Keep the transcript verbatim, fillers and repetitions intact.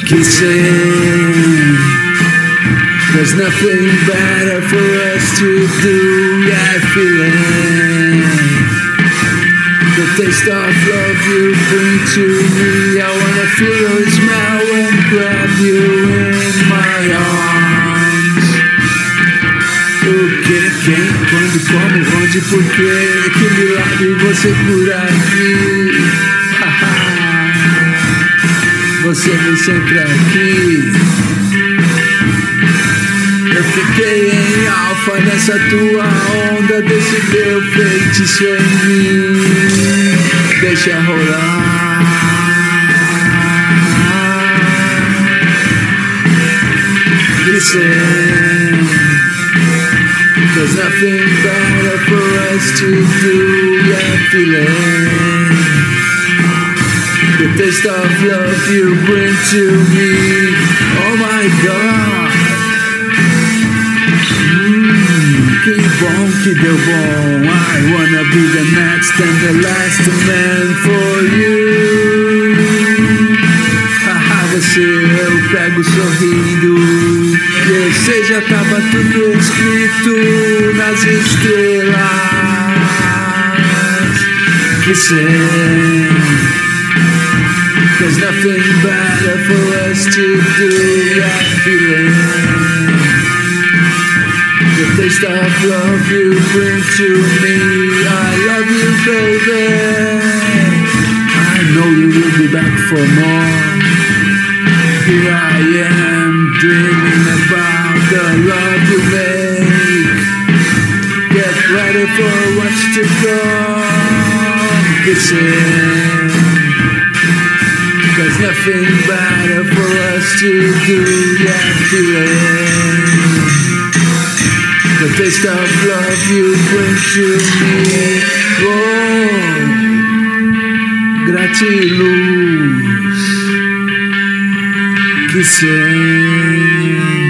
Kissing, there's nothing better for us to do. Yeah, feeling the taste of love you bring to me. I wanna feel your smell and grab you in my arms. O que, quem, quando, como, onde, porquê? Que milagre você por aqui. Você vem sempre aqui. Eu fiquei em alfa nessa tua onda, desse teu feitiço em mim. Deixa rolar. Listen, there's nothing better for us to do. Yeah, feeling the taste of love you bring to me. Oh my God. Mm, que bom, que deu bom. I wanna be the next and the last man for you. Haha, você eu pego sorrindo. Eu sei, já tava tudo escrito nas estrelas. Kissing, there's nothing better for us to do. Yeah, feeling the taste of love you bring to me. I love you, baby. I know you will be back for more. Here I am, dreaming about the love you make. Get ready for what's to come. Kissing, there's nothing better for us to do. Yeah, feeling the taste of love you bring to me. Oh, gratiluz. Kissing.